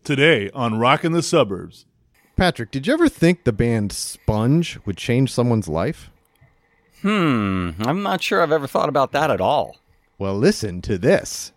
Today on Rockin' the Suburbs. Patrick, did you ever think the band Sponge would change someone's life? I'm not sure I've ever thought about that at all. Well, listen to this.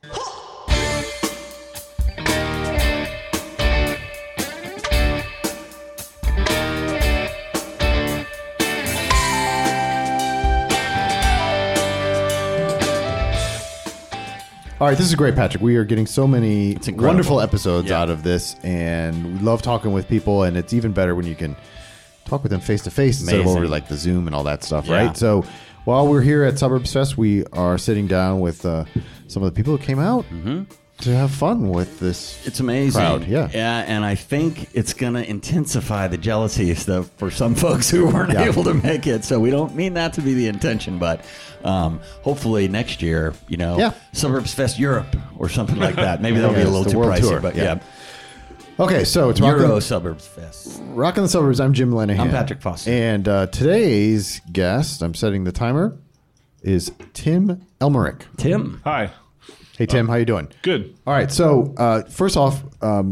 All right, this is great, Patrick. We are getting so many wonderful episodes out of this, and we love talking with people, and it's even better when you can talk with them face-to-face instead of over like the Zoom and all that stuff, right? So while we're here at Suburbs Fest, we are sitting down with some of the people who came out to have fun with this. It's amazing. Crowd. Yeah, and I think it's going to intensify the jealousy stuff for some folks who weren't able to make it. So we don't mean that to be the intention, but hopefully next year, Suburbs Fest Europe or something like that. Maybe that'll be a little too pricey, tour. but Okay, so it's Euro Suburbs Fest. Rockin' the Suburbs. I'm Jim Lenahan. I'm Patrick Foster. And today's guest, I'm setting the timer, is Tim Elmerick. Tim. Hi. Hey, Tim, how you doing? Good. All right, so first off,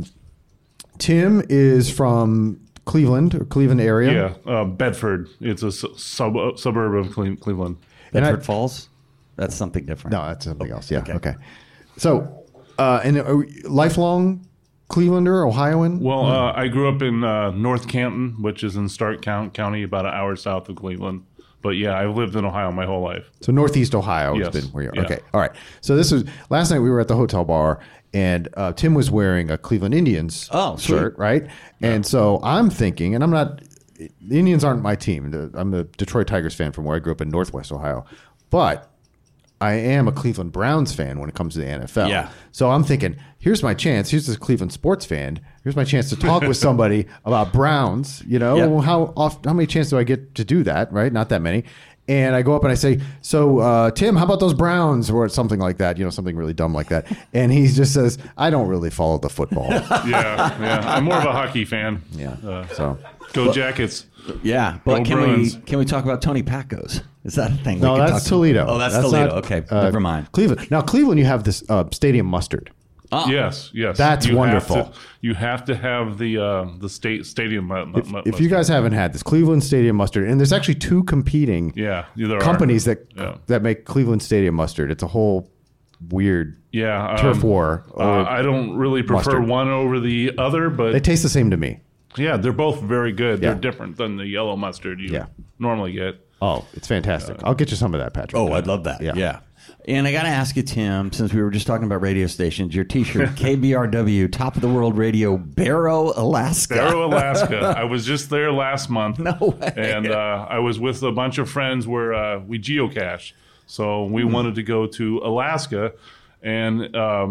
Tim is from Cleveland or Cleveland area. Yeah, Bedford. It's a suburb of Cleveland. Bedford Falls? That's something different. No, that's something else. Yeah, okay. So, and a lifelong Clevelander, Ohioan? Well, I grew up in North Canton, which is in Stark County, about an hour south of Cleveland. But yeah, I've lived in Ohio my whole life. So Northeast Ohio has been where you're. Okay, all right. So this was last night. We were at the hotel bar, and Tim was wearing a Cleveland Indians shirt, right? Yeah. And so I'm thinking, and I'm not. The Indians aren't my team. I'm a Detroit Tigers fan from where I grew up in Northwest Ohio, but I am a Cleveland Browns fan when it comes to the NFL. Yeah. So I'm thinking, here's my chance. Here's this Cleveland sports fan. Here's my chance to talk with somebody about Browns. How many chances do I get to do that? Right? Not that many. And I go up and I say, so, Tim, how about those Browns? Or something like that, something really dumb like that. And he just says, I don't really follow the football. Yeah. I'm more of a hockey fan. Yeah. Go Jackets. Yeah, but Go can we talk about Tony Pacos? Is that a thing? No, that's Toledo. Oh, that's Toledo. Okay, never mind. Cleveland. Now, Cleveland, you have this stadium mustard. Oh. Yes. That's wonderful. You have to have the stadium. If you guys haven't had this Cleveland Stadium mustard, and there's actually two competing companies that make Cleveland Stadium mustard. It's a whole weird turf war. I don't really prefer one over the other, but they taste the same to me. Yeah, they're both very good. They're different than the yellow mustard you normally get. Oh, it's fantastic. I'll get you some of that, Patrick. Oh, I'd love that. Yeah. And I got to ask you, Tim, since we were just talking about radio stations, your T-shirt, KBRW, Top of the World Radio, Barrow, Alaska. Barrow, Alaska. I was just there last month. No way. And I was with a bunch of friends where we geocache. So we wanted to go to Alaska. And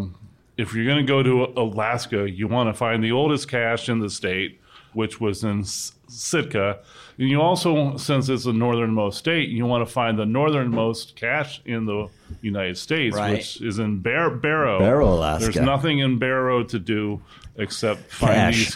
if you're going to go to Alaska, you want to find the oldest cache in the state, which was in Sitka. And you also, since it's the northernmost state, you want to find the northernmost cache in the United States, which is in Barrow. Barrow, Alaska. There's nothing in Barrow to do except find these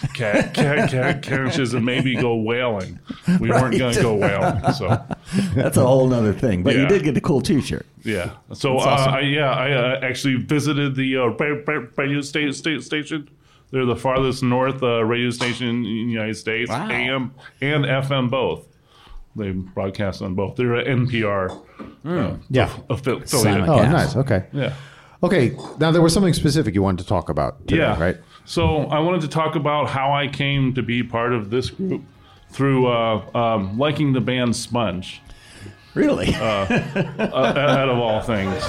caches and maybe go whaling. We weren't going to go whaling, so that's a whole other thing. But you did get the cool T-shirt. Yeah. So awesome. I actually visited the radio station. They're the farthest north radio station in the United States, AM and FM both. They broadcast on both. They're an NPR affiliate. Oh, nice. Okay. Yeah. Okay. Now, there was something specific you wanted to talk about today, right? So I wanted to talk about how I came to be part of this group through liking the band Sponge. Really? Out of all things.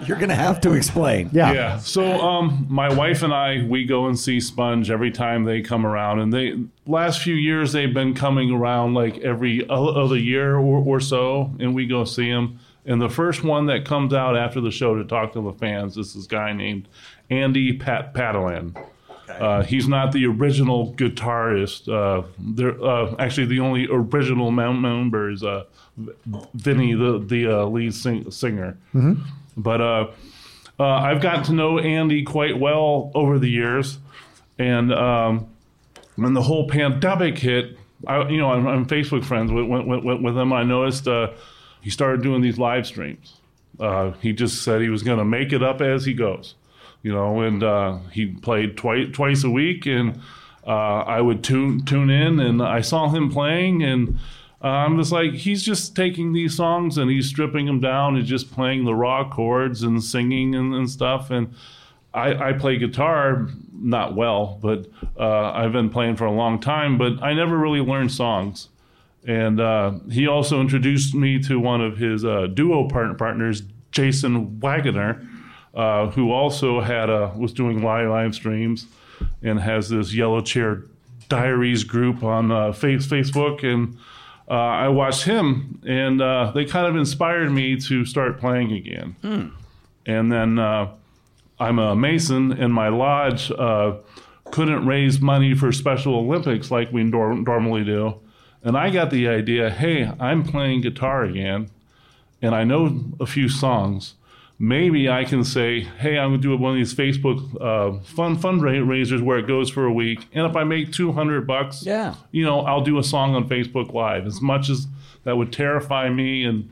You're going to have to explain. Yeah. So my wife and I, we go and see Sponge every time they come around. And last few years, they've been coming around like every other year or so, and we go see them. And the first one that comes out after the show to talk to the fans is this guy named Andy Patalan. Okay. He's not the original guitarist. Actually, the only original member is Vinny, the lead singer. Mm-hmm. But I've gotten to know Andy quite well over the years. And when the whole pandemic hit, I'm Facebook friends with him. I noticed he started doing these live streams. He just said he was going to make it up as he goes. And he played twice a week, and I would tune in, and I saw him playing, and I'm just like, he's just taking these songs and he's stripping them down and just playing the raw chords and singing and stuff. And I play guitar, not well, but I've been playing for a long time, but I never really learned songs. And he also introduced me to one of his duo partners, Jason Wagoner, who also was doing live streams and has this Yellow Chair Diaries group on Facebook. And I watched him, and they kind of inspired me to start playing again. And then I'm a Mason, and my lodge couldn't raise money for Special Olympics like we normally do. And I got the idea, hey, I'm playing guitar again, and I know a few songs. Maybe I can say, hey, I'm going to do one of these Facebook fundraisers where it goes for a week. And if I make $200, I'll do a song on Facebook Live. As much as that would terrify me, and,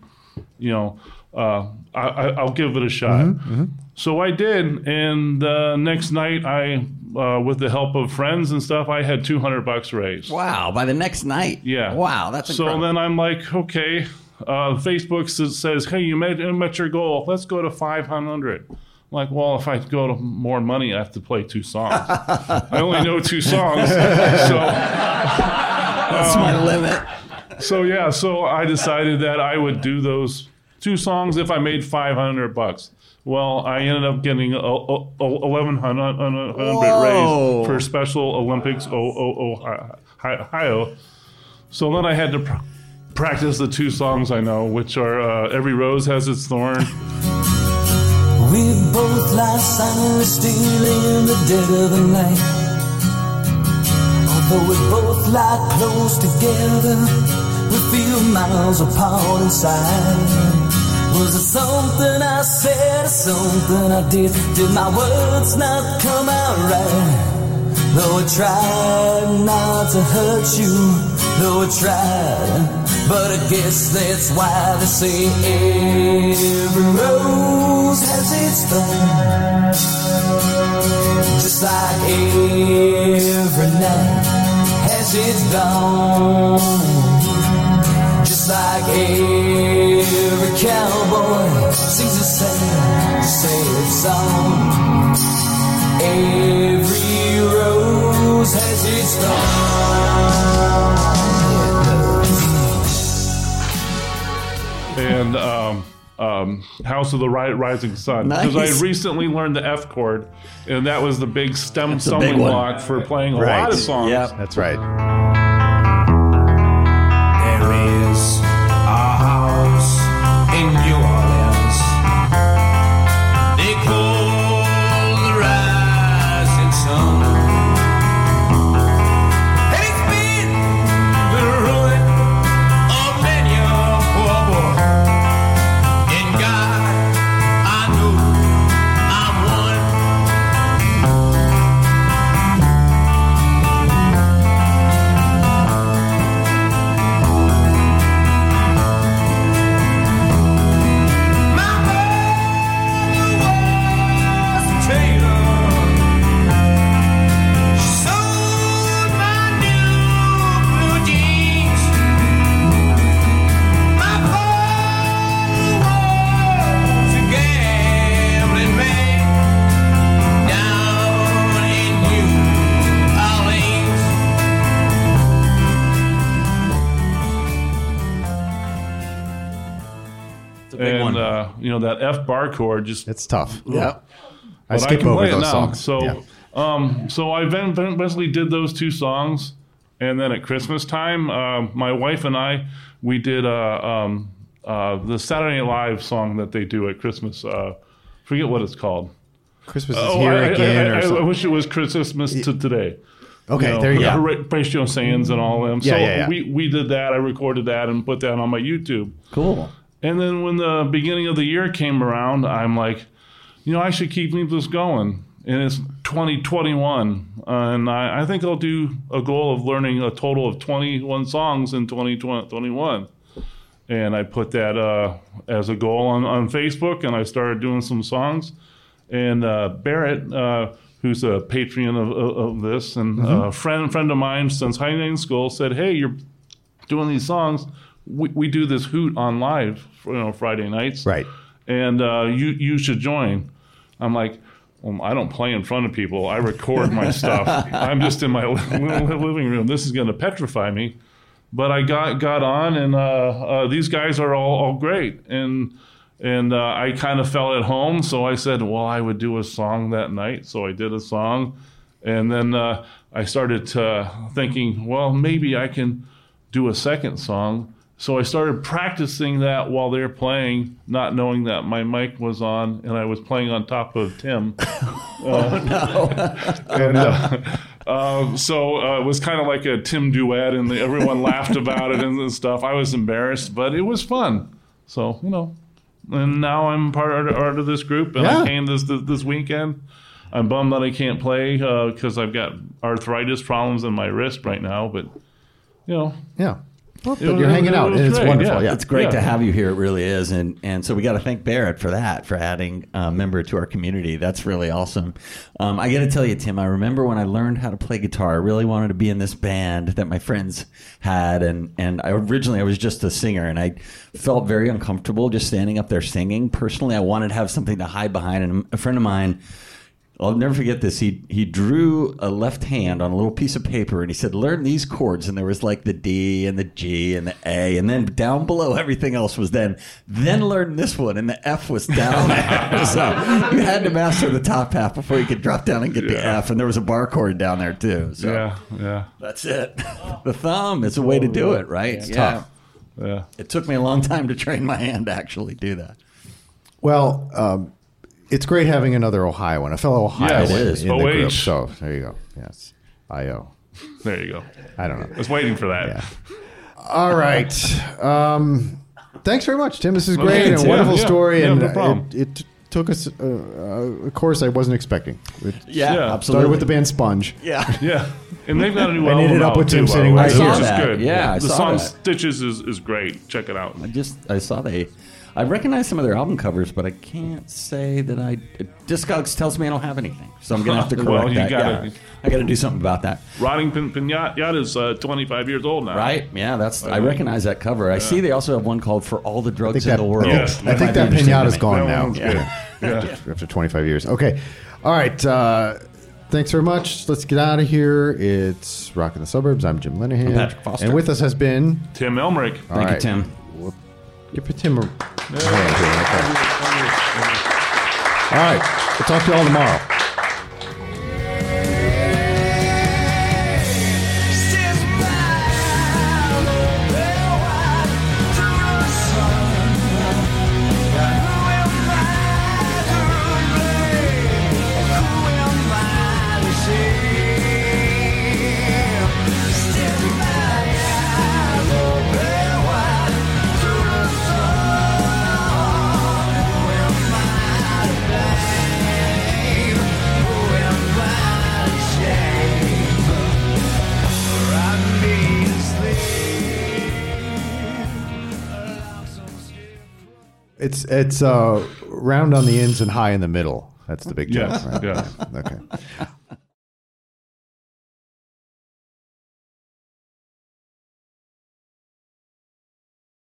I'll give it a shot. Mm-hmm. So I did. And the next night, I, with the help of friends and stuff, I had $200 raised. Wow. By the next night? Yeah. Wow. That's incredible. So then I'm like, okay. Facebook says, hey, you met your goal. Let's go to 500. I'm like, well, if I go to more money, I have to play 2 songs. I only know 2 songs. So that's my limit. So I decided that I would do those 2 songs if I made $500. Well, I ended up getting $1,100 raised for Special Olympics Ohio. So then I had to practice the 2 songs I know, which are Every Rose Has Its Thorn. We both lie silently still in the dead of the night. Although we both lie close together, we feel miles apart inside. Was it something I said or something I did? Did my words not come out right? Though I tried not to hurt you, though I tried, but I guess that's why they say every rose has its thorn. Just like every night has its dawn. Just like every cowboy sings a sad song. Every rose has its thorn. And House of the Rising Sun. Because I recently learned the F chord, and that was the big stumbling block for playing a lot of songs. Yeah, that's right. There is a house in New Orleans. They call the Rising Sun. And it's been the ruin of many a poor boy. In God, I know I'm one. that F bar chord just It's tough. Yeah. I skip can over play it those now. songs. So, Yeah. so I eventually did those 2 songs, and then at Christmas time, my wife and we did the Saturday Night Live song that they do at Christmas. Forget what it's called. Christmas is here again, or I something. wish it was Christmas to today. Okay, there you go. Horatio Sands and all of them. So Yeah. we did that. I recorded that and put that on my YouTube. Cool. And then when the beginning of the year came around, I'm like, I should keep this going. And it's 2021. And I think I'll do a goal of learning a total of 21 songs in 2021. And I put that as a goal on Facebook, and I started doing some songs. And Barrett, who's a patron of this, and a friend of mine since high school, said, "Hey, you're doing these songs. We do this hoot on live, Friday nights, Right? And you should join." I'm like, well, I don't play in front of people. I record my stuff. I'm just in my living room. This is going to petrify me. But I got on, and these guys are all great, and I kind of felt at home. So I said, well, I would do a song that night. So I did a song, and then I started thinking, well, maybe I can do a second song. So I started practicing that while they're playing, not knowing that my mic was on, and I was playing on top of Tim. So it was kind of like a Tim duet, and everyone laughed about it and stuff. I was embarrassed, but it was fun. So, and now I'm part of this group, and I came this weekend. I'm bummed that I can't play because I've got arthritis problems in my wrist right now, but, Yeah. Well, you're hanging out, and it's great. wonderful. Yeah. It's great to have you here. It really is. And so we got to thank Barrett for that, for adding a member to our community. That's really awesome. I got to tell you, Tim, I remember when I learned how to play guitar, I really wanted to be in this band that my friends had. And originally I was just a singer, and I felt very uncomfortable just standing up there singing. Personally, I wanted to have something to hide behind. And a friend of mine, I'll never forget this. He drew a left hand on a little piece of paper, and he said, learn these chords. And there was like the D and the G and the A, and then down below everything else was then learn this one, and the F was down there. So you had to master the top half before you could drop down and get the F, and there was a bar chord down there too. So that's it. The thumb is a way to do it, right? It's tough. Yeah. It took me a long time to train my hand to actually do that. Well, it's great having another Ohioan, a fellow Ohioan in the group. So there you go. Yes, IO. There you go. I don't know. I was waiting for that. Yeah. All right. Thanks very much, Tim. This is great and a wonderful story. Yeah, and no problem. it took us a course I wasn't expecting. It absolutely. started with the band Sponge. Yeah. And they've got a new And album ended up out with Tim too, sitting by the way, right which here. is good. Yeah, I the saw song that. Stitches is great. Check it out. I saw I recognize some of their album covers, but I can't say that Discogs tells me I don't have anything, so I'm gonna have to correct that. I got to do something about that. Rotting Pinata is 25 years old now. Right? Yeah, I recognize that cover. I see they also have one called "For All the Drugs in the World." Yes. I think that pinata's gone now. Yeah. After 25 years. Okay. All right. Thanks very much. Let's get out of here. It's Rock in the Suburbs. I'm Jim Linehan. I'm Patrick Foster. And with us has been Tim Elmerick. Thank you, Tim. Give Tim a hand here. Okay. All right. We'll talk to you all tomorrow. It's round on the ends and high in the middle. That's the big joke. Yes, right? yeah. Okay.